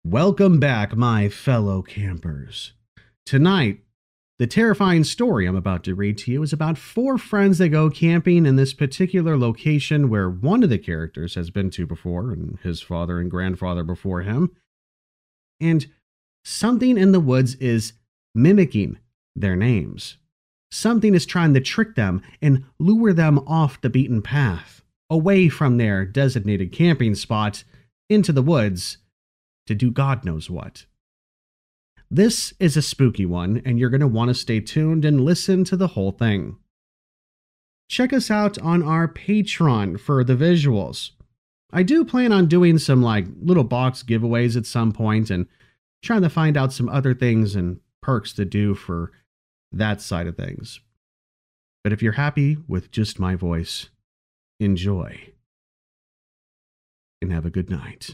Welcome back, my fellow campers. Tonight, the terrifying story I'm about to read to you is about four friends that go camping in this particular location where one of the characters has been to before, and his father and grandfather before him. And something in the woods is mimicking their names. Something is trying to trick them and lure them off the beaten path, away from their designated camping spot, into the woods, to do God knows what. This is a spooky one, and you're going to want to stay tuned and listen to the whole thing. Check us out on our Patreon for the visuals. I do plan on doing some little box giveaways at some point and trying to find out some other things and perks to do for that side of things. But if you're happy with just my voice, enjoy and have a good night.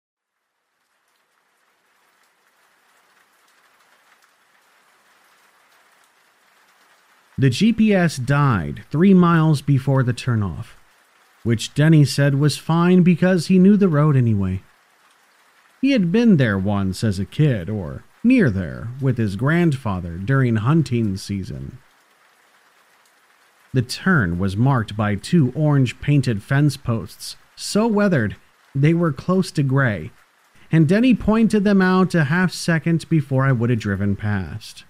The GPS died 3 miles before the turnoff, which Denny said was fine because he knew the road anyway. He had been there once as a kid, or near there, with his grandfather during hunting season. The turn was marked by 2 orange-painted fence posts, so weathered they were close to gray, and Denny pointed them out a half-second before I would have driven past.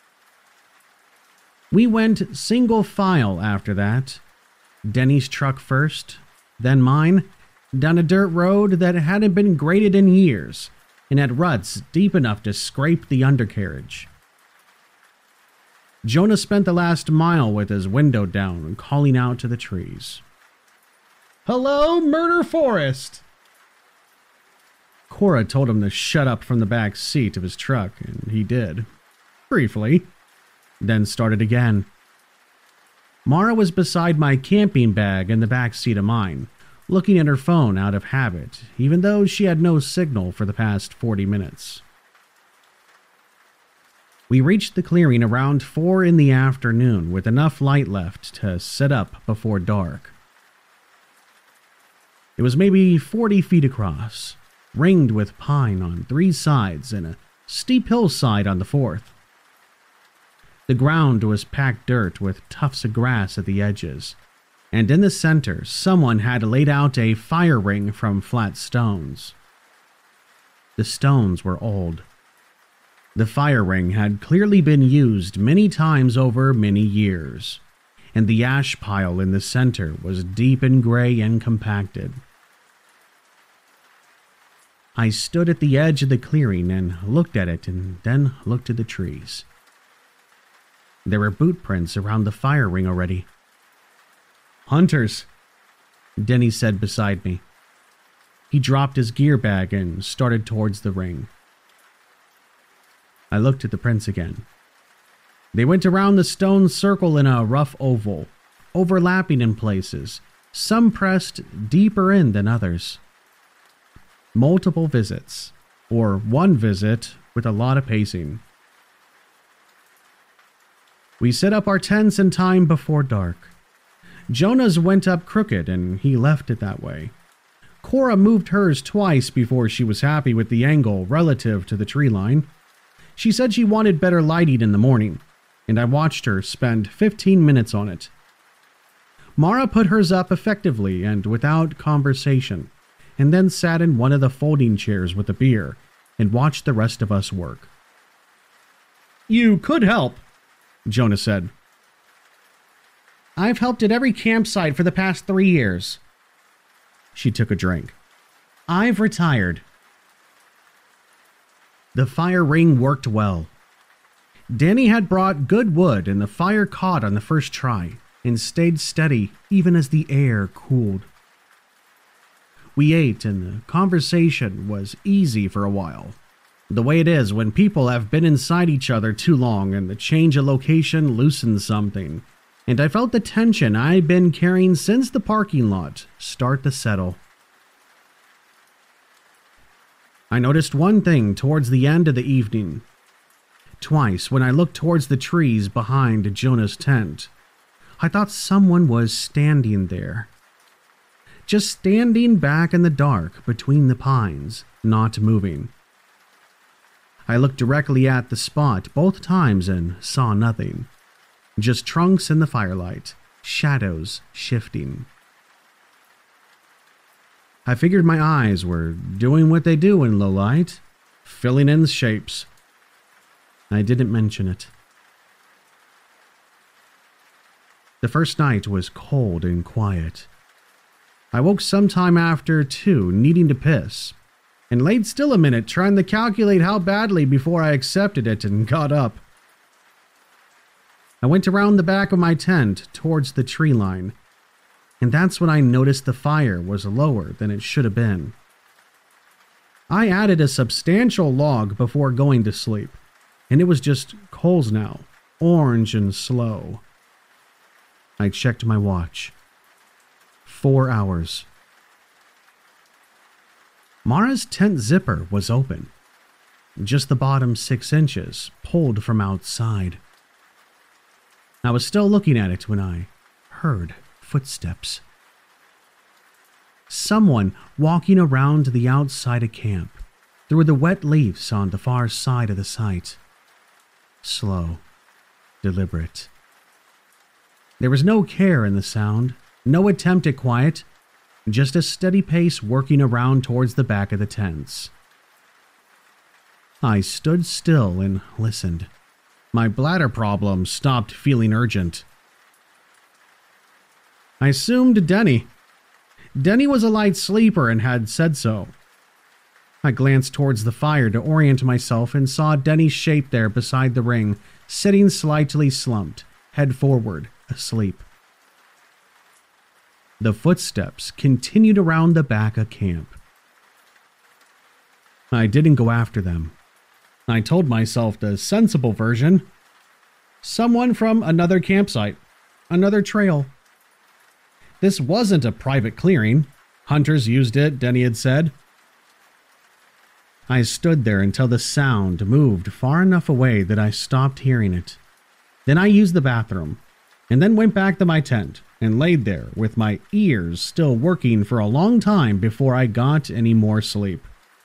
We went single file after that. Denny's truck first, then mine, down a dirt road that hadn't been graded in years and had ruts deep enough to scrape the undercarriage. Jonah spent the last mile with his window down and calling out to the trees. "Hello, Murder Forest!" Cora told him to shut up from the back seat of his truck, and he did. Briefly. Then started again. Mara was beside my camping bag in the back seat of mine, looking at her phone out of habit, even though she had no signal for the past 40 minutes. We reached the clearing around 4 in the afternoon with enough light left to set up before dark. It was maybe 40 feet across, ringed with pine on 3 sides and a steep hillside on the 4th. The ground was packed dirt with tufts of grass at the edges, and in the center, someone had laid out a fire ring from flat stones. The stones were old. The fire ring had clearly been used many times over many years, and the ash pile in the center was deep and gray and compacted. I stood at the edge of the clearing and looked at it and then looked at the trees. There were boot prints around the fire ring already. "Hunters," Denny said beside me. He dropped his gear bag and started towards the ring. I looked at the prints again. They went around the stone circle in a rough oval, overlapping in places, some pressed deeper in than others. Multiple visits, or one visit with a lot of pacing. We set up our tents in time before dark. Jonah's went up crooked and he left it that way. Cora moved hers twice before she was happy with the angle relative to the tree line. She said she wanted better lighting in the morning, and I watched her spend 15 minutes on it. Mara put hers up effectively and without conversation, and then sat in one of the folding chairs with a beer and watched the rest of us work. "You could help," Jonah said. "I've helped at every campsite for the past 3 years. She took a drink. "I've retired." The fire ring worked well. Danny had brought good wood and the fire caught on the first try and stayed steady even as the air cooled. We ate and the conversation was easy for a while. The way it is when people have been inside each other too long and the change of location loosens something, and I felt the tension I'd been carrying since the parking lot start to settle. I noticed one thing towards the end of the evening. Twice when I looked towards the trees behind Jonah's tent, I thought someone was standing there. Just standing back in the dark between the pines, not moving. I looked directly at the spot both times and saw nothing. Just trunks in the firelight, shadows shifting. I figured my eyes were doing what they do in low light, filling in the shapes. I didn't mention it. The first night was cold and quiet. I woke sometime after 2, needing to piss, and laid still a minute trying to calculate how badly before I accepted it and got up. I went around the back of my tent towards the tree line, and that's when I noticed the fire was lower than it should have been. I added a substantial log before going to sleep, and it was just coals now, orange and slow. I checked my watch. 4 hours. Mara's tent zipper was open. Just the bottom 6 inches, pulled from outside. I was still looking at it when I heard footsteps. Someone walking around the outside of camp, through the wet leaves on the far side of the site. Slow, deliberate. There was no care in the sound, no attempt at quiet, just a steady pace working around towards the back of the tents. I stood still and listened. My bladder problem stopped feeling urgent. I assumed Denny. Denny was a light sleeper and had said so. I glanced towards the fire to orient myself and saw Denny's shape there beside the ring, sitting slightly slumped, head forward, asleep. The footsteps continued around the back of camp. I didn't go after them. I told myself the sensible version. Someone from another campsite, another trail. This wasn't a private clearing. Hunters used it, Denny had said. I stood there until the sound moved far enough away that I stopped hearing it. Then I used the bathroom, and then went back to my tent and laid there with my ears still working for a long time before I got any more sleep.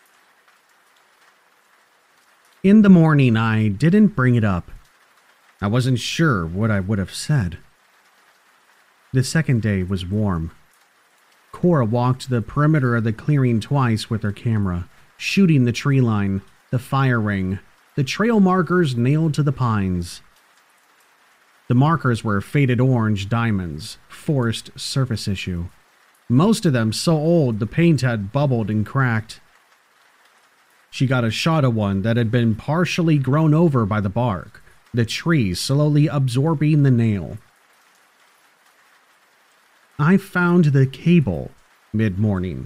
In the morning, I didn't bring it up. I wasn't sure what I would have said. The second day was warm. Cora walked the perimeter of the clearing twice with her camera, shooting the tree line, the fire ring, the trail markers nailed to the pines. The markers were faded orange diamonds, forced surface issue. Most of them so old the paint had bubbled and cracked. She got a shot of one that had been partially grown over by the bark, the tree slowly absorbing the nail. I found the cable mid-morning.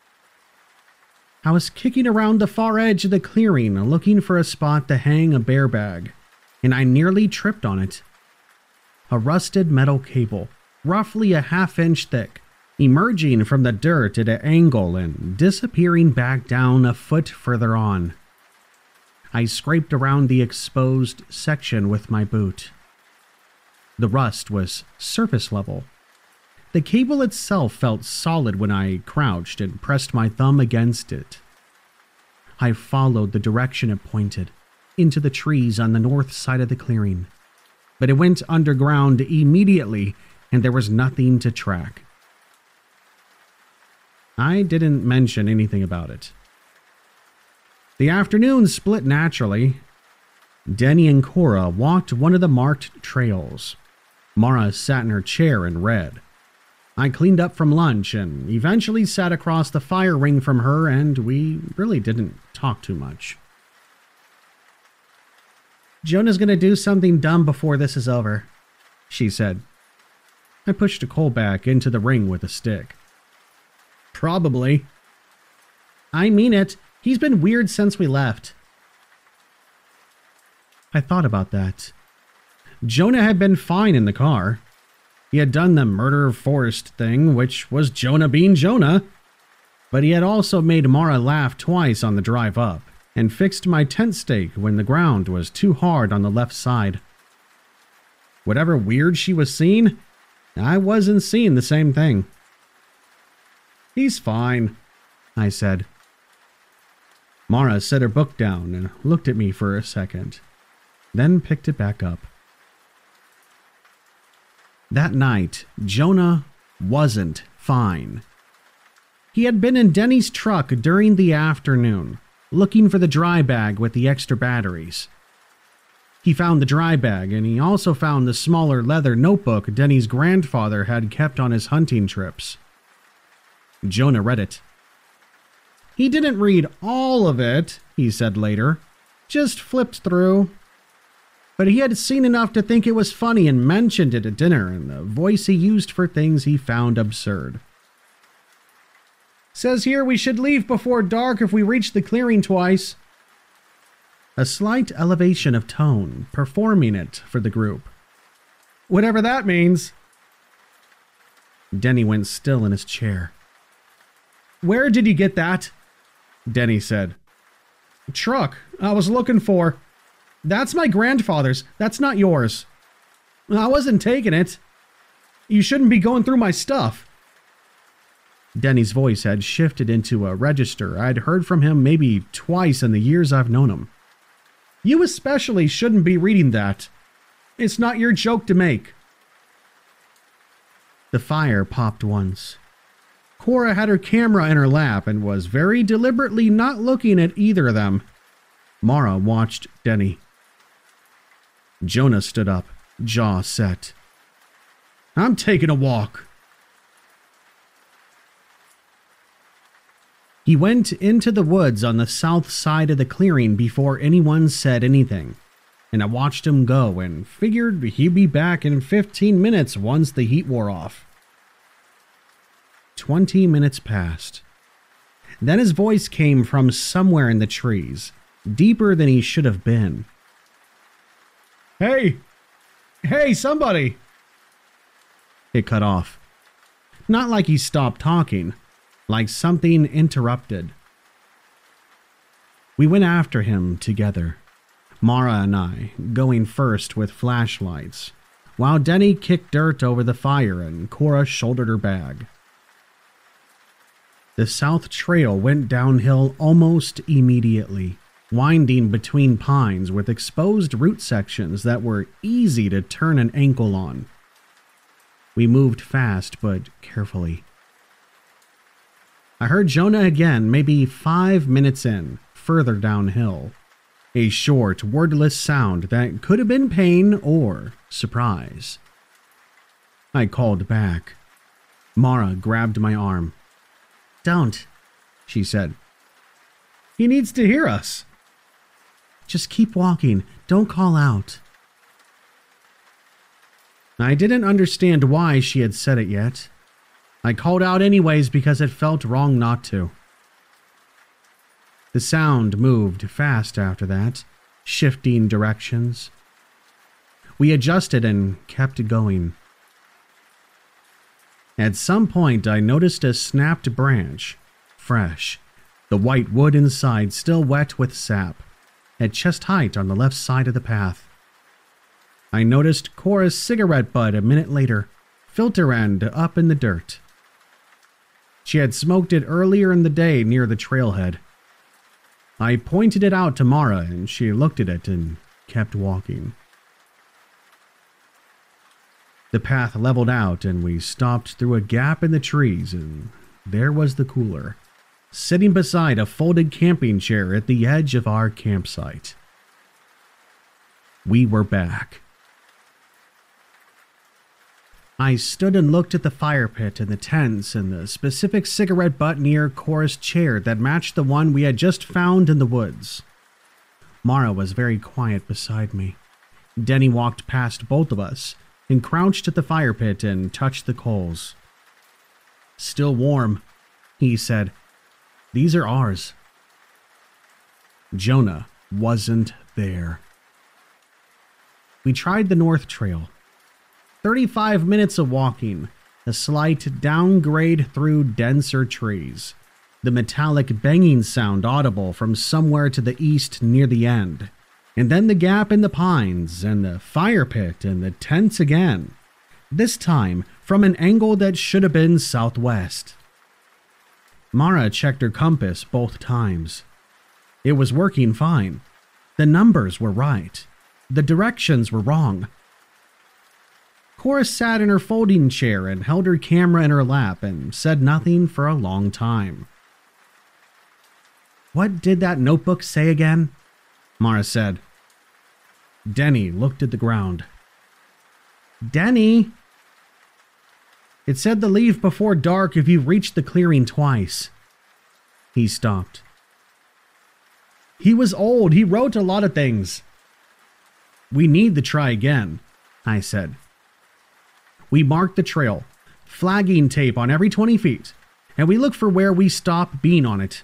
I was kicking around the far edge of the clearing looking for a spot to hang a bear bag, and I nearly tripped on it. A rusted metal cable, roughly a half-inch thick, emerging from the dirt at an angle and disappearing back down a foot further on. I scraped around the exposed section with my boot. The rust was surface level. The cable itself felt solid when I crouched and pressed my thumb against it. I followed the direction it pointed, into the trees on the north side of the clearing. But it went underground immediately, and there was nothing to track. I didn't mention anything about it. The afternoon split naturally. Denny and Cora walked one of the marked trails. Mara sat in her chair and read. I cleaned up from lunch and eventually sat across the fire ring from her, and we really didn't talk too much. "Jonah's gonna do something dumb before this is over," she said. I pushed a coal back into the ring with a stick. "Probably." "I mean it. He's been weird since we left." I thought about that. Jonah had been fine in the car. He had done the murder forced thing, which was Jonah being Jonah. But he had also made Mara laugh twice on the drive up, and fixed my tent stake when the ground was too hard on the left side. Whatever weird she was seeing, I wasn't seeing the same thing. "He's fine," I said. Mara set her book down and looked at me for a second, then picked it back up. That night, Jonah wasn't fine. He had been in Denny's truck during the afternoon, looking for the dry bag with the extra batteries. He found the dry bag, and he also found the smaller leather notebook Denny's grandfather had kept on his hunting trips. Jonah read it. He didn't read all of it, he said later, just flipped through. But he had seen enough to think it was funny and mentioned it at dinner in the voice he used for things he found absurd. Says here we should leave before dark if we reach the clearing twice. A slight elevation of tone, performing it for the group. Whatever that means. Denny went still in his chair. Where did you get that? Denny said. Truck I was looking for. That's my grandfather's. That's not yours. I wasn't taking it. You shouldn't be going through my stuff. Denny's voice had shifted into a register I'd heard from him maybe twice in the years I've known him. You especially shouldn't be reading that. It's not your joke to make. The fire popped once. Cora had her camera in her lap and was very deliberately not looking at either of them. Mara watched Denny. Jonah stood up, jaw set. I'm taking a walk. He went into the woods on the south side of the clearing before anyone said anything, and I watched him go and figured he'd be back in 15 minutes once the heat wore off. 20 minutes passed. Then his voice came from somewhere in the trees, deeper than he should have been. Hey! Hey, somebody! It cut off. Not like he stopped talking, like something interrupted. We went after him together, Mara and I going first with flashlights, while Denny kicked dirt over the fire and Cora shouldered her bag. The south trail went downhill almost immediately, winding between pines with exposed root sections that were easy to turn an ankle on. We moved fast but carefully. I heard Jonah again maybe 5 minutes in, further downhill. A short, wordless sound that could have been pain or surprise. I called back. Mara grabbed my arm. Don't, she said. He needs to hear us. Just keep walking. Don't call out. I didn't understand why she had said it yet. I called out anyways because it felt wrong not to. The sound moved fast after that, shifting directions. We adjusted and kept going. At some point, I noticed a snapped branch, fresh, the white wood inside still wet with sap, at chest height on the left side of the path. I noticed Cora's cigarette butt a minute later, filter end up in the dirt. She had smoked it earlier in the day near the trailhead. I pointed it out to Mara and she looked at it and kept walking. The path leveled out and we stopped through a gap in the trees, and there was the cooler, sitting beside a folded camping chair at the edge of our campsite. We were back. I stood and looked at the fire pit and the tents and the specific cigarette butt near Cora's chair that matched the one we had just found in the woods. Mara was very quiet beside me. Denny walked past both of us and crouched at the fire pit and touched the coals. Still warm, he said. These are ours. Jonah wasn't there. We tried the north trail. 35 minutes of walking, a slight downgrade through denser trees, the metallic banging sound audible from somewhere to the east near the end, and then the gap in the pines and the fire pit and the tents again, this time from an angle that should have been southwest. Mara checked her compass both times. It was working fine. The numbers were right. The directions were wrong. Cora sat in her folding chair and held her camera in her lap and said nothing for a long time. "What did that notebook say again?" Mara said. Denny looked at the ground. "Denny!" "It said to leave before dark if you've reached the clearing twice." He stopped. "He was old. He wrote a lot of things." "We need to try again," I said. We marked the trail, flagging tape on every 20 feet, and we looked for where we stopped being on it.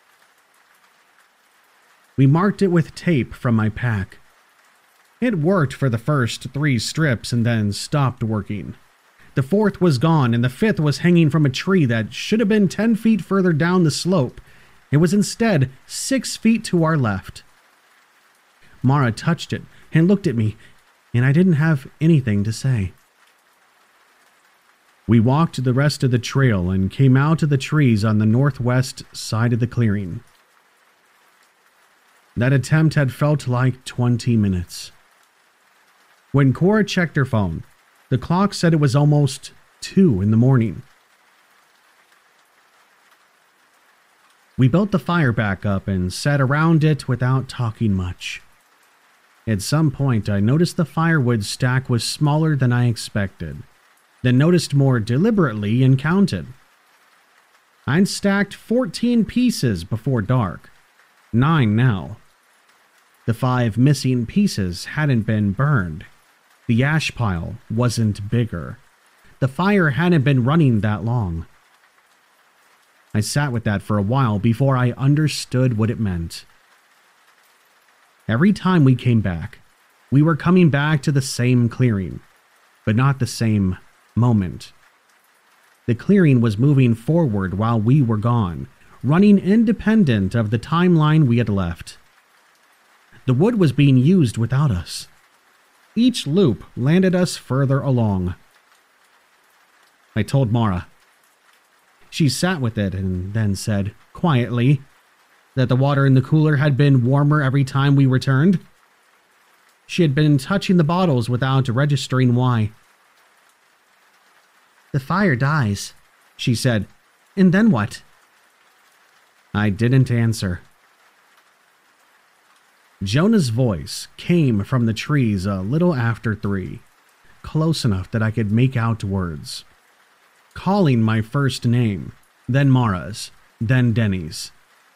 We marked it with tape from my pack. It worked for the first 3 strips and then stopped working. The 4th was gone and the 5th was hanging from a tree that should have been 10 feet further down the slope. It was instead 6 feet to our left. Mara touched it and looked at me, and I didn't have anything to say. We walked the rest of the trail and came out of the trees on the northwest side of the clearing. That attempt had felt like 20 minutes. When Cora checked her phone, the clock said it was almost 2 in the morning. We built the fire back up and sat around it without talking much. At some point, I noticed the firewood stack was smaller than I expected, then noticed more deliberately and counted. I'd stacked 14 pieces before dark, 9 now. The 5 missing pieces hadn't been burned. The ash pile wasn't bigger. The fire hadn't been running that long. I sat with that for a while before I understood what it meant. Every time we came back, we were coming back to the same clearing, but not the same moment. The clearing was moving forward while we were gone, running independent of the timeline we had left. The wood was being used without us. Each loop landed us further along. I told Mara. She sat with it and then said, quietly, that the water in the cooler had been warmer every time we returned. She had been touching the bottles without registering why. "The fire dies," she said. "And then what?" I didn't answer. Jonah's voice came from the trees a little after 3, close enough that I could make out words. Calling my first name, then Mara's, then Denny's.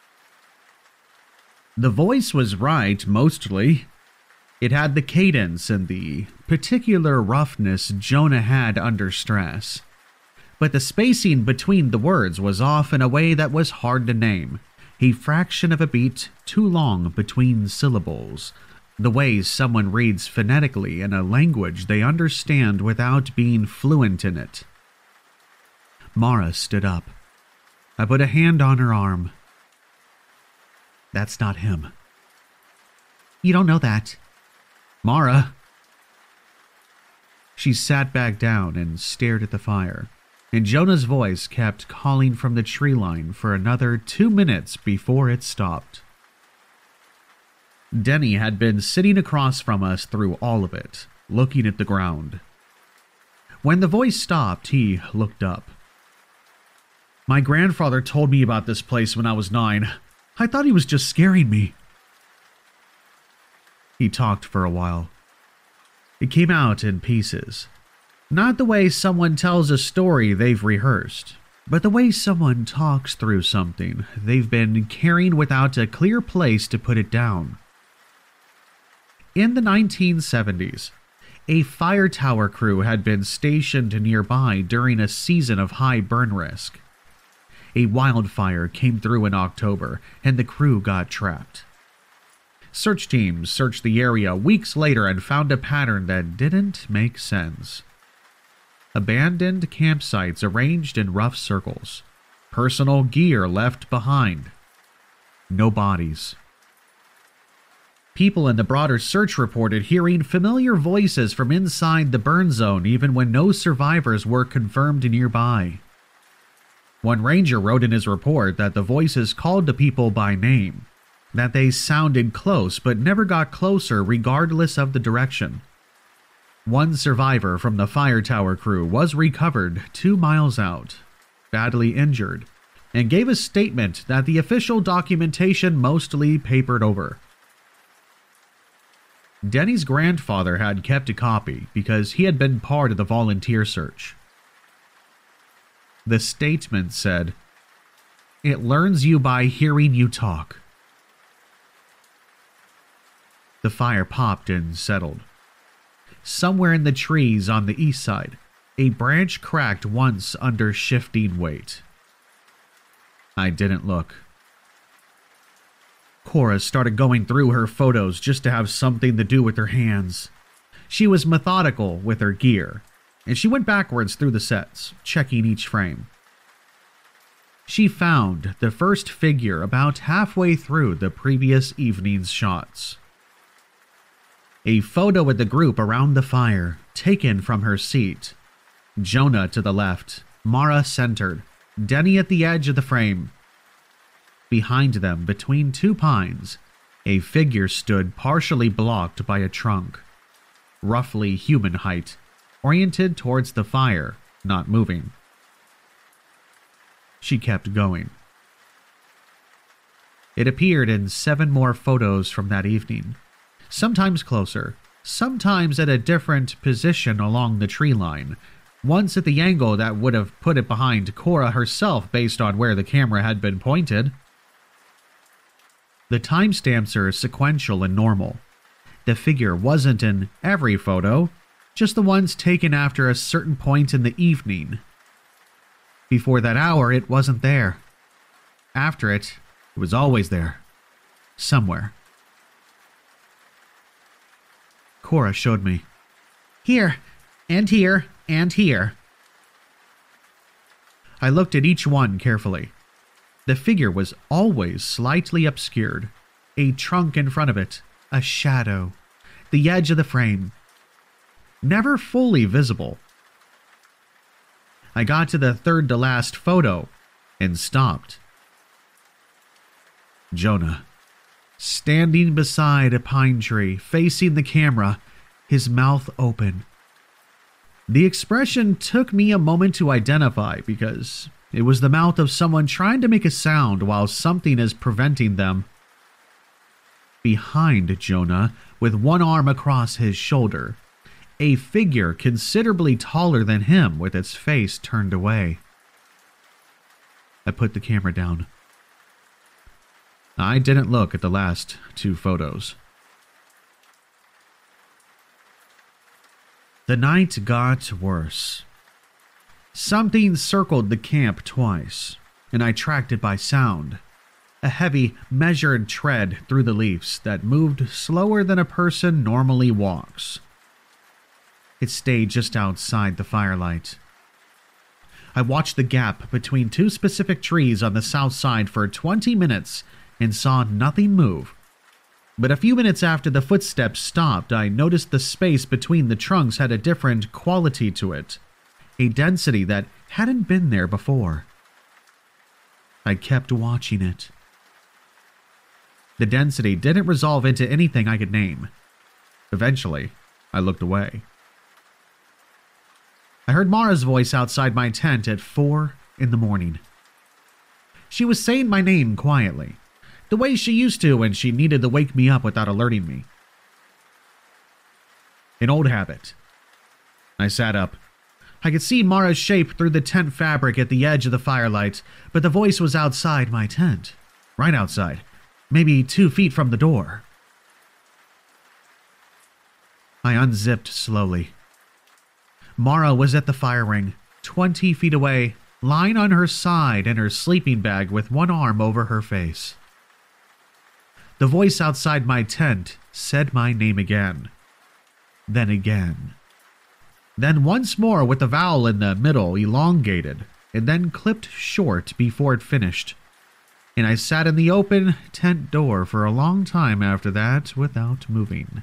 The voice was right, mostly. It had the cadence and the particular roughness Jonah had under stress. But the spacing between the words was off in a way that was hard to name. A fraction of a beat too long between syllables. The way someone reads phonetically in a language they understand without being fluent in it. Mara stood up. I put a hand on her arm. "That's not him." "You don't know that." "Mara." She sat back down and stared at the fire, and Jonah's voice kept calling from the tree line for another 2 minutes before it stopped. Denny had been sitting across from us through all of it, looking at the ground. When the voice stopped, he looked up. "My grandfather told me about this place when I was 9. I thought he was just scaring me." He talked for a while. It came out in pieces. Not the way someone tells a story they've rehearsed, but the way someone talks through something they've been carrying without a clear place to put it down. In the 1970s, a fire tower crew had been stationed nearby during a season of high burn risk. A wildfire came through in October, and the crew got trapped. Search teams searched the area weeks later and found a pattern that didn't make sense. Abandoned campsites arranged in rough circles. Personal gear left behind. No bodies. People in the broader search reported hearing familiar voices from inside the burn zone even when no survivors were confirmed nearby. One ranger wrote in his report that the voices called to people by name, that they sounded close but never got closer regardless of the direction. One survivor from the fire tower crew was recovered 2 miles out, badly injured, and gave a statement that the official documentation mostly papered over. Denny's grandfather had kept a copy because he had been part of the volunteer search. The statement said, "It learns you by hearing you talk." The fire popped and settled. Somewhere in the trees on the east side, a branch cracked once under shifting weight. I didn't look. Cora started going through her photos just to have something to do with her hands. She was methodical with her gear, and she went backwards through the sets, checking each frame. She found the first figure about halfway through the previous evening's shots. A photo of the group around the fire, taken from her seat. Jonah to the left, Mara centered, Denny at the edge of the frame. Behind them, between 2 pines, a figure stood partially blocked by a trunk. Roughly human height, oriented towards the fire, not moving. She kept going. It appeared in 7 more photos from that evening. Sometimes closer, sometimes at a different position along the tree line, once at the angle that would have put it behind Cora herself based on where the camera had been pointed. The timestamps are sequential and normal. The figure wasn't in every photo, just the ones taken after a certain point in the evening. Before that hour, it wasn't there. After it, it was always there. Somewhere. Cora showed me. Here, and here, and here. I looked at each one carefully. The figure was always slightly obscured. A trunk in front of it, a shadow, the edge of the frame. Never fully visible. I got to the third to last photo and stopped. Jonah. Standing beside a pine tree, facing the camera, his mouth open. The expression took me a moment to identify because it was the mouth of someone trying to make a sound while something is preventing them. Behind Jonah, with one arm across his shoulder, a figure considerably taller than him with its face turned away. I put the camera down. I didn't look at the last 2 photos. The night got worse. Something circled the camp twice, and I tracked it by sound. A heavy, measured tread through the leaves that moved slower than a person normally walks. It stayed just outside the firelight. I watched the gap between 2 specific trees on the south side for 20 minutes and saw nothing move. But a few minutes after the footsteps stopped, I noticed the space between the trunks had a different quality to it, a density that hadn't been there before. I kept watching it. The density didn't resolve into anything I could name. Eventually, I looked away. I heard Mara's voice outside my tent at 4 in the morning. She was saying my name quietly, the way she used to when she needed to wake me up without alerting me. An old habit. I sat up. I could see Mara's shape through the tent fabric at the edge of the firelight, but the voice was outside my tent. Right outside. Maybe 2 feet from the door. I unzipped slowly. Mara was at the fire ring, 20 feet away, lying on her side in her sleeping bag with one arm over her face. The voice outside my tent said my name again. Then again. Then once more with the vowel in the middle elongated, and then clipped short before it finished. And I sat in the open tent door for a long time after that without moving.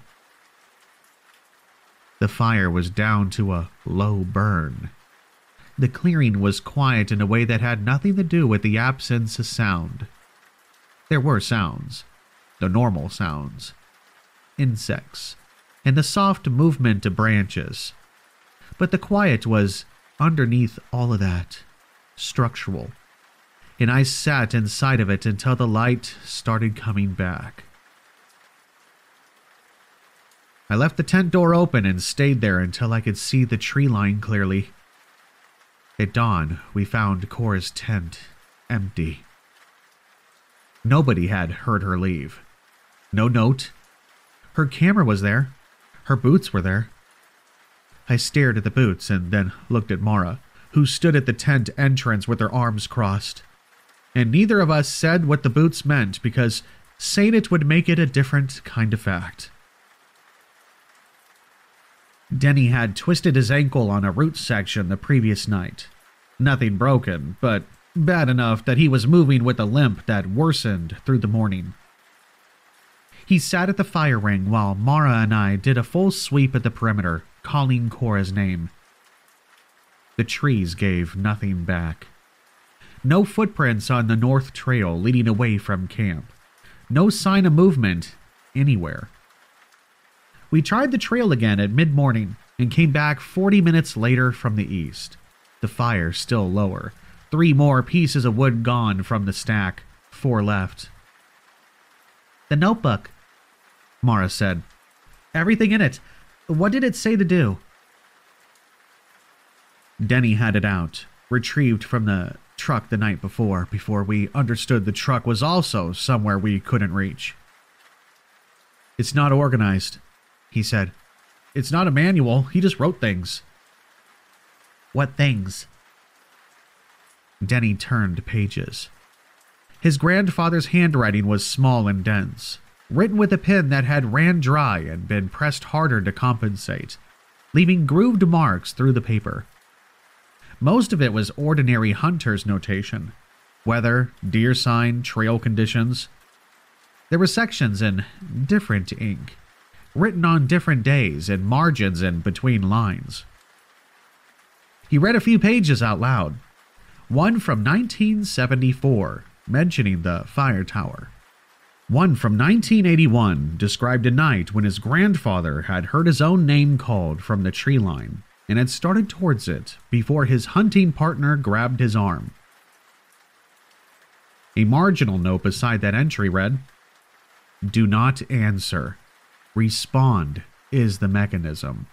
The fire was down to a low burn. The clearing was quiet in a way that had nothing to do with the absence of sound. There were sounds. the normal sounds, insects, and the soft movement of branches. But the quiet was underneath all of that, structural. And I sat inside of it until the light started coming back. I left the tent door open and stayed there until I could see the tree line clearly. At dawn, we found Cora's tent empty. Nobody had heard her leave. No note. Her camera was there. Her boots were there. I stared at the boots and then looked at Mara, who stood at the tent entrance with her arms crossed. And neither of us said what the boots meant because saying it would make it a different kind of fact. Denny had twisted his ankle on a root section the previous night. Nothing broken, but bad enough that he was moving with a limp that worsened through the morning. He sat at the fire ring while Mara and I did a full sweep at the perimeter, calling Cora's name. The trees gave nothing back. No footprints on the north trail leading away from camp. No sign of movement anywhere. We tried the trail again at mid-morning and came back 40 minutes later from the east. The fire still lower. 3 more pieces of wood gone from the stack. 4 left. "The notebook," Mara said. "Everything in it. What did it say to do?" Denny had it out, retrieved from the truck the night before we understood the truck was also somewhere we couldn't reach. "It's not organized," he said. "It's not a manual. He just wrote things." "What things?" Denny turned pages. His grandfather's handwriting was small and dense, written with a pen that had ran dry and been pressed harder to compensate, leaving grooved marks through the paper. Most of it was ordinary hunter's notation: weather, deer sign, trail conditions. There were sections in different ink, written on different days and margins in between lines. He read a few pages out loud. One from 1974, mentioning the fire tower. One from 1981 described a night when his grandfather had heard his own name called from the tree line and had started towards it before his hunting partner grabbed his arm. A marginal note beside that entry read, "Do not answer. Respond is the mechanism."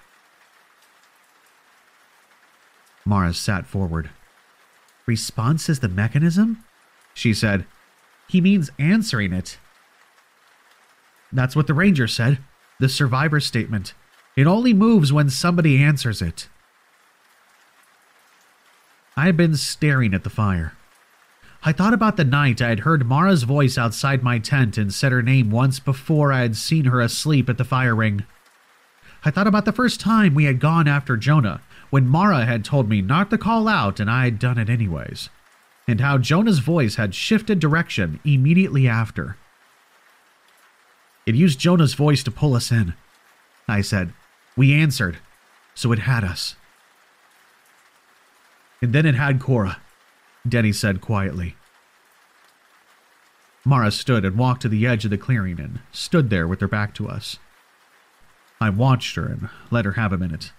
Mara sat forward. "Response is the mechanism?" she said. "He means answering it." "That's what the ranger said. The survivor statement. It only moves when somebody answers it." I had been staring at the fire. I thought about the night I had heard Mara's voice outside my tent and said her name once before I had seen her asleep at the fire ring. I thought about the first time we had gone after Jonah, when Mara had told me not to call out and I had done it anyways, and how Jonah's voice had shifted direction immediately after. "It used Jonah's voice to pull us in," I said. "We answered, so it had us." "And then it had Cora," Denny said quietly. Mara stood and walked to the edge of the clearing and stood there with her back to us. I watched her and let her have a minute.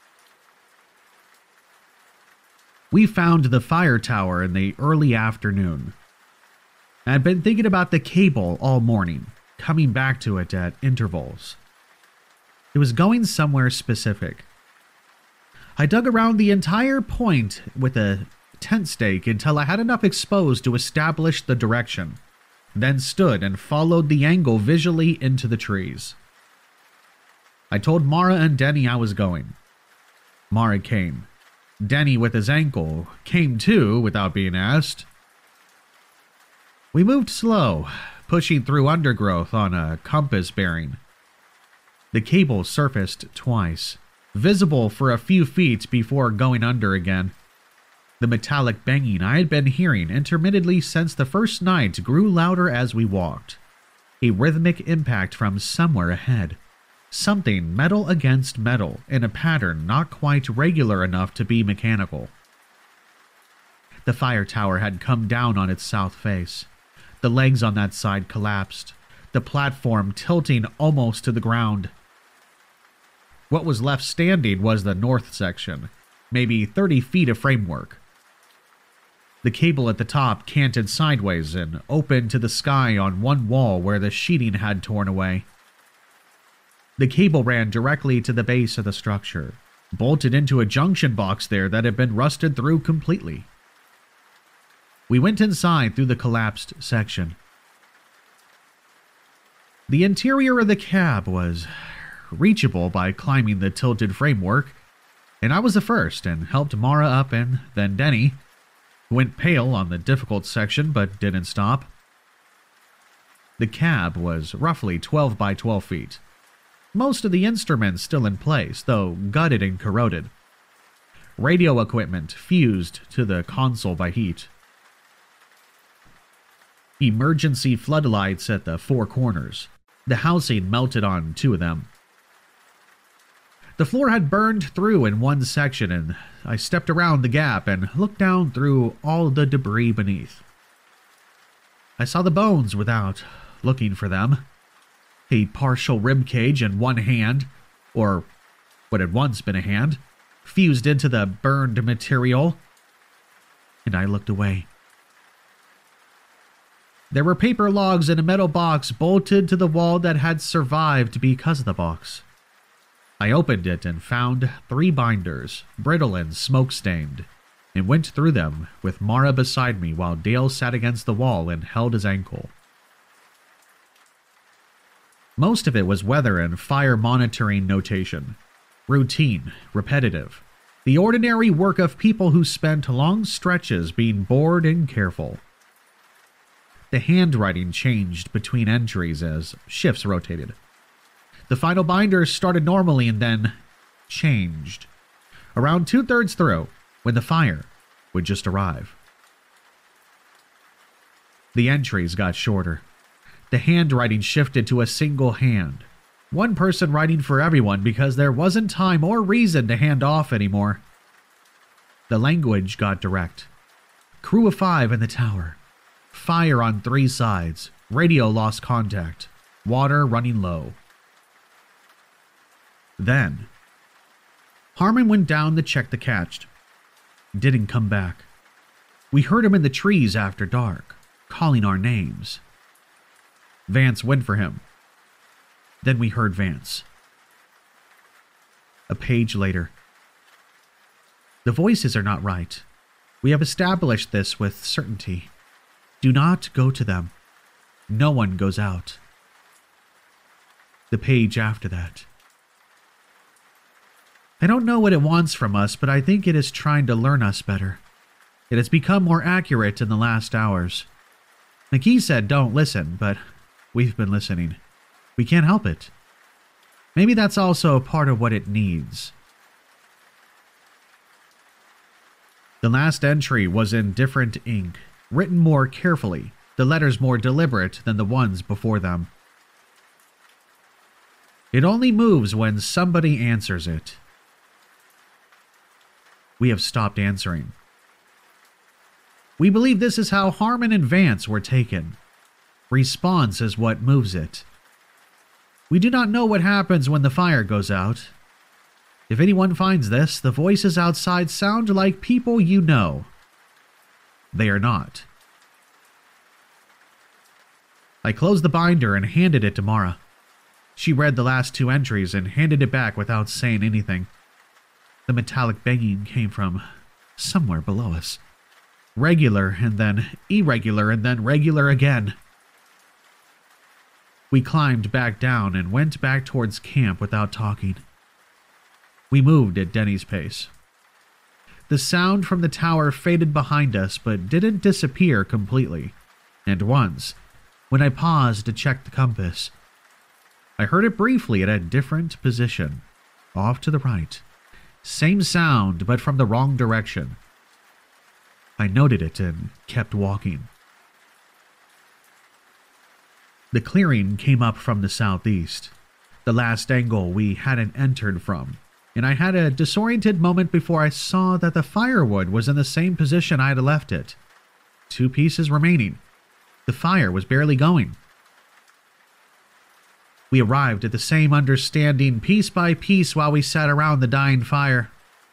We found the fire tower in the early afternoon. I had been thinking about the cable all morning, coming back to it at intervals. It was going somewhere specific. I dug around the entire point with a tent stake until I had enough exposed to establish the direction, then stood and followed the angle visually into the trees. I told Mara and Denny I was going. Mara came. Denny, with his ankle, came too without being asked. We moved slow, pushing through undergrowth on a compass bearing. The cable surfaced twice, visible for a few feet before going under again. The metallic banging I had been hearing intermittently since the first night grew louder as we walked. A rhythmic impact from somewhere ahead. Something metal against metal in a pattern not quite regular enough to be mechanical. The fire tower had come down on its south face. The legs on that side collapsed. the platform tilting almost to the ground. What was left standing was the north section, maybe 30 feet of framework. The cable at the top canted sideways and opened to the sky on one wall where the sheeting had torn away. The cable ran directly to the base of the structure, bolted into a junction box there that had been rusted through completely. We went inside through the collapsed section. The interior of the cab was reachable by climbing the tilted framework, and I was the first and helped Mara up, and then Denny, who went pale on the difficult section but didn't stop. The cab was roughly 12 by 12 feet. Most of the instruments still in place, though gutted and corroded. Radio equipment fused to the console by heat. Emergency floodlights at the four corners. The housing melted on two of them. The floor had burned through in one section, and I stepped around the gap and looked down through all the debris beneath. I saw the bones without looking for them. A partial rib cage in one hand, or what had once been a hand, fused into the burned material, and I looked away. There were paper logs in a metal box bolted to the wall that had survived because of the box. I opened it and found 3 binders, brittle and smoke-stained, and went through them with Mara beside me while Dale sat against the wall and held his ankle. Most of it was weather and fire monitoring notation. Routine, repetitive. The ordinary work of people who spent long stretches being bored and careful. The handwriting changed between entries as shifts rotated. The final binders started normally and then changed. Around 2/3 through, when the fire would just arrive. The entries got shorter. The handwriting shifted to a single hand. One person writing for everyone because there wasn't time or reason to hand off anymore. The language got direct. Crew of 5 in the tower. Fire on 3 sides. Radio lost contact. Water running low. Then, Harmon went down to check the catch. Didn't come back. We heard him in the trees after dark, calling our names. Vance went for him. Then we heard Vance. A page later. The voices are not right. We have established this with certainty. Do not go to them. No one goes out. The page after that. I don't know what it wants from us, but I think it is trying to learn us better. It has become more accurate in the last hours. McKee said don't listen, but we've been listening. We can't help it. Maybe that's also part of what it needs. The last entry was in different ink, written more carefully, the letters more deliberate than the ones before them. It only moves when somebody answers it. We have stopped answering. We believe this is how Harmon and Vance were taken. Response is what moves it. We do not know what happens when the fire goes out. If anyone finds this, the voices outside sound like people you know. They are not. I closed the binder and handed it to Mara. She read the last 2 entries and handed it back without saying anything. The metallic banging came from somewhere below us. Regular and then irregular and then regular again. We climbed back down and went back towards camp without talking. We moved at Denny's pace. The sound from the tower faded behind us but didn't disappear completely. And once, when I paused to check the compass, I heard it briefly at a different position, off to the right. Same sound, but from the wrong direction. I noted it and kept walking. The clearing came up from the southeast, the last angle we hadn't entered from, and I had a disoriented moment before I saw that the firewood was in the same position I had left it. 2 pieces remaining. The fire was barely going. We arrived at the same understanding piece by piece while we sat around the dying fire.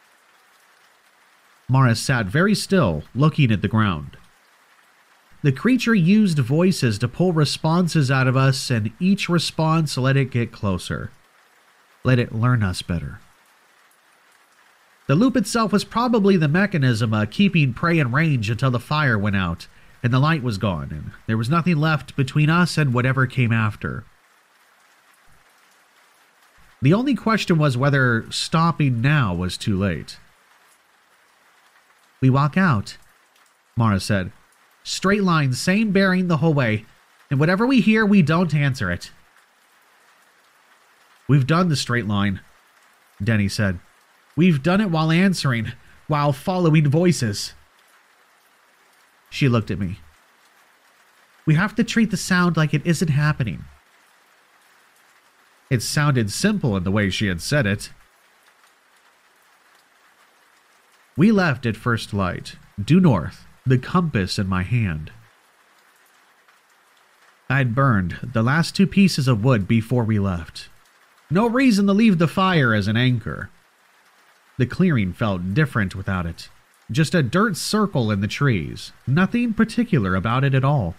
Mara sat very still, looking at the ground. The creature used voices to pull responses out of us, and each response let it get closer. Let it learn us better. The loop itself was probably the mechanism keeping prey in range until the fire went out, and the light was gone, and there was nothing left between us and whatever came after. The only question was whether stopping now was too late. "We walk out," Mara said. "Straight line, same bearing the whole way, and whatever we hear, we don't answer it." "We've done the straight line," Denny said. "We've done it while answering, while following voices." She looked at me. "We have to treat the sound like it isn't happening." It sounded simple in the way she had said it. We left at first light, due north, the compass in my hand. I'd burned the last 2 pieces of wood before we left. No reason to leave the fire as an anchor. The clearing felt different without it. Just a dirt circle in the trees. Nothing particular about it at all.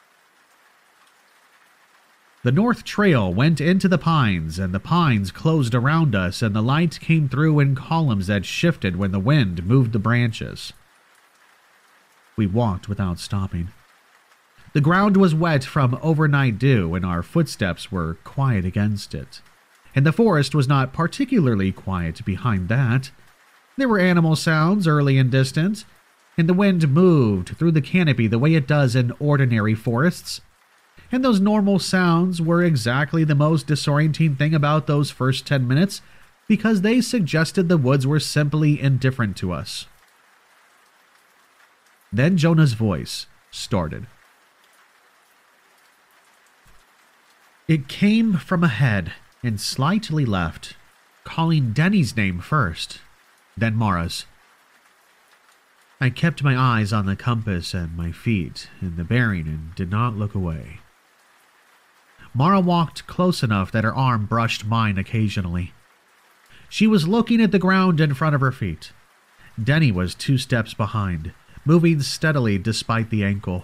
The north trail went into the pines, and the pines closed around us, and the light came through in columns that shifted when the wind moved the branches. We walked without stopping. The ground was wet from overnight dew, and our footsteps were quiet against it. And the forest was not particularly quiet behind that. There were animal sounds early and distant, and the wind moved through the canopy the way it does in ordinary forests. And those normal sounds were exactly the most disorienting thing about those first 10 minutes, because they suggested the woods were simply indifferent to us. Then Jonah's voice started. It came from ahead and slightly left, calling Denny's name first, then Mara's. I kept my eyes on the compass and my feet in the bearing and did not look away. Mara walked close enough that her arm brushed mine occasionally. She was looking at the ground in front of her feet. Denny was 2 steps behind, moving steadily despite the ankle.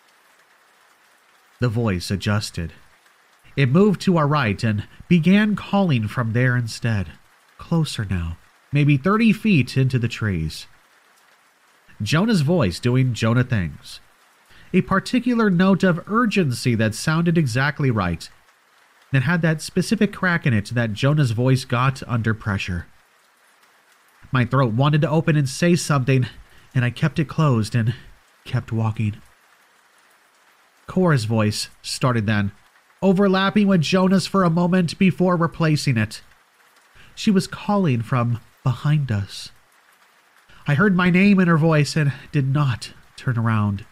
The voice adjusted. It moved to our right and began calling from there instead, closer now, maybe 30 feet into the trees. Jonah's voice doing Jonah things. A particular note of urgency that sounded exactly right, that had that specific crack in it that Jonah's voice got under pressure. My throat wanted to open and say something, and I kept it closed and kept walking. Cora's voice started then, overlapping with Jonah's for a moment before replacing it. She was calling from behind us. I heard my name in her voice and did not turn around.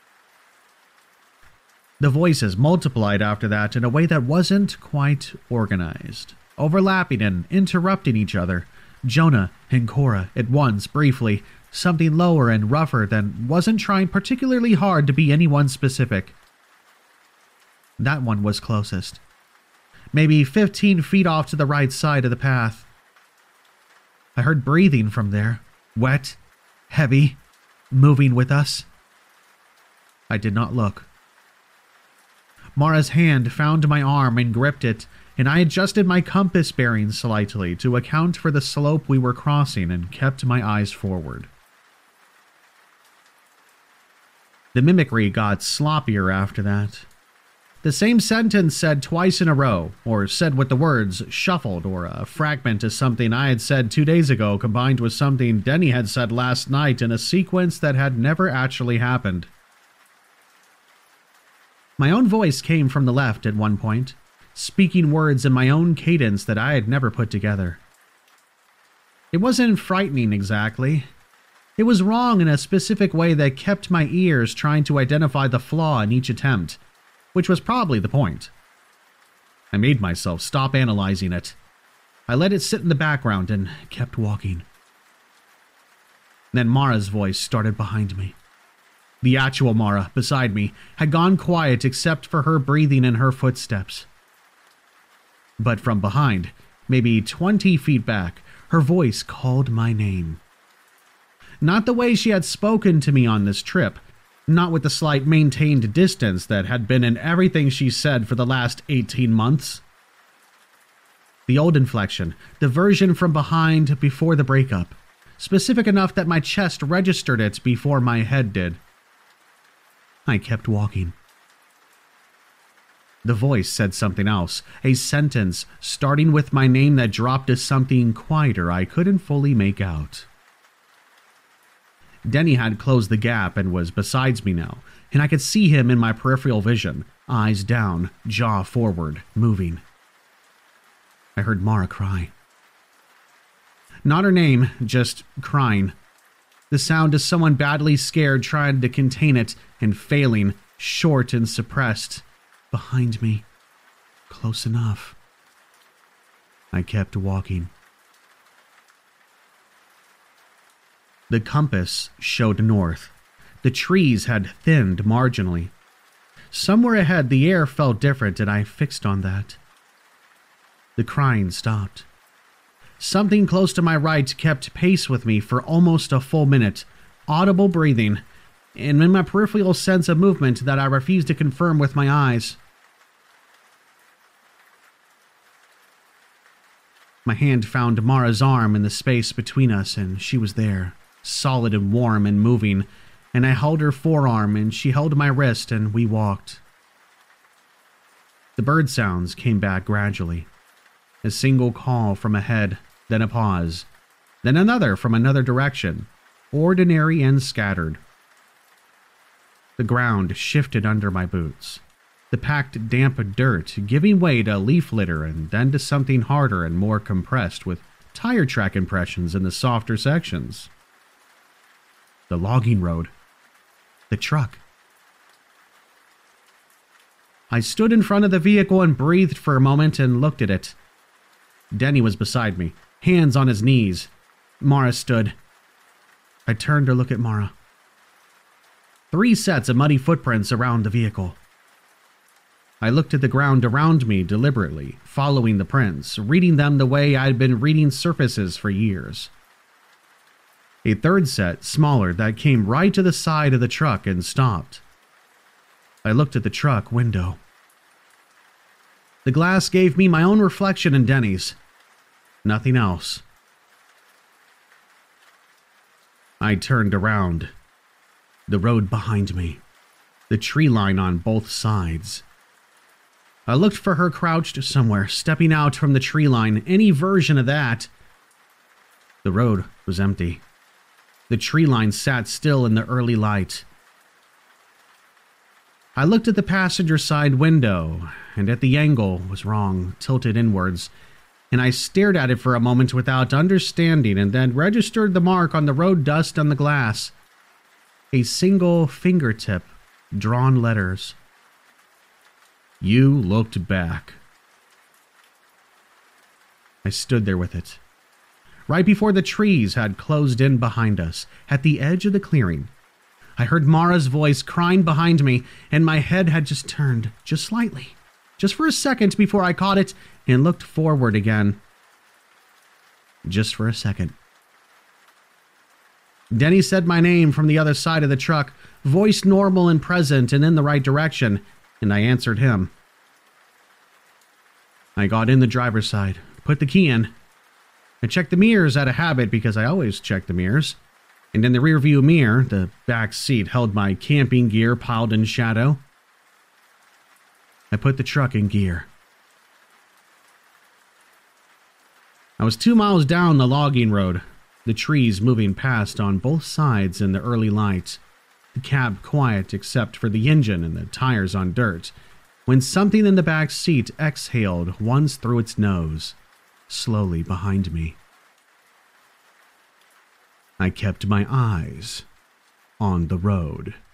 The voices multiplied after that in a way that wasn't quite organized, overlapping and interrupting each other. Jonah and Cora at once, briefly, something lower and rougher that wasn't trying particularly hard to be anyone specific. That one was closest, maybe 15 feet off to the right side of the path. I heard breathing from there, wet, heavy, moving with us. I did not look. Mara's hand found my arm and gripped it, and I adjusted my compass bearing slightly to account for the slope we were crossing and kept my eyes forward. The mimicry got sloppier after that. The same sentence said twice in a row, or said with the words shuffled, or a fragment of something I had said 2 days ago combined with something Denny had said last night in a sequence that had never actually happened. My own voice came from the left at one point, speaking words in my own cadence that I had never put together. It wasn't frightening exactly. It was wrong in a specific way that kept my ears trying to identify the flaw in each attempt, which was probably the point. I made myself stop analyzing it. I let it sit in the background and kept walking. Then Mara's voice started behind me. The actual Mara, beside me, had gone quiet except for her breathing and her footsteps. But from behind, maybe 20 feet back, her voice called my name. Not the way she had spoken to me on this trip, not with the slight maintained distance that had been in everything she said for the last 18 months. The old inflection, the version from behind before the breakup, specific enough that my chest registered it before my head did. I kept walking. The voice said something else, a sentence starting with my name that dropped to something quieter I couldn't fully make out. Denny had closed the gap and was beside me now, and I could see him in my peripheral vision, eyes down, jaw forward, moving. I heard Mara cry. Not her name, just crying. The sound of someone badly scared trying to contain it and failing, short and suppressed. Behind me. Close enough. I kept walking. The compass showed north. The trees had thinned marginally. Somewhere ahead, the air felt different, and I fixed on that. The crying stopped. Something close to my right kept pace with me for almost a full minute, audible breathing, and in my peripheral sense of movement that I refused to confirm with my eyes. My hand found Mara's arm in the space between us, and she was there, solid and warm and moving, and I held her forearm, and she held my wrist, and we walked. The bird sounds came back gradually. A single call from ahead, then a pause, then another from another direction, ordinary and scattered. The ground shifted under my boots, the packed damp dirt giving way to leaf litter and then to something harder and more compressed with tire track impressions in the softer sections. The logging road. The truck. I stood in front of the vehicle and breathed for a moment and looked at it. Denny was beside me, hands on his knees. Mara stood. I turned to look at Mara. 3 sets of muddy footprints around the vehicle. I looked at the ground around me deliberately, following the prints, reading them the way I'd been reading surfaces for years. A 3rd set, smaller, that came right to the side of the truck and stopped. I looked at the truck window. The glass gave me my own reflection in Denny's. Nothing else. I turned around. The road behind me. The tree line on both sides. I looked for her crouched somewhere, stepping out from the tree line, any version of that. The road was empty. The tree line sat still in the early light. I looked at the passenger side window, and at the angle was wrong, tilted inwards, and I stared at it for a moment without understanding and then registered the mark on the road dust on the glass. A single fingertip, drawn letters. You looked back. I stood there with it. Right before the trees had closed in behind us, at the edge of the clearing, I heard Mara's voice crying behind me, and my head had just turned, just slightly, just for a second before I caught it and looked forward again. Just for a second. Denny said my name from the other side of the truck, voice normal and present and in the right direction, and I answered him. I got in the driver's side, put the key in. I checked the mirrors out of habit because I always check the mirrors. And in the rearview mirror, the back seat held my camping gear piled in shadow. I put the truck in gear. I was 2 miles down the logging road, the trees moving past on both sides in the early light, the cab quiet except for the engine and the tires on dirt, when something in the back seat exhaled once through its nose, slowly behind me. I kept my eyes on the road.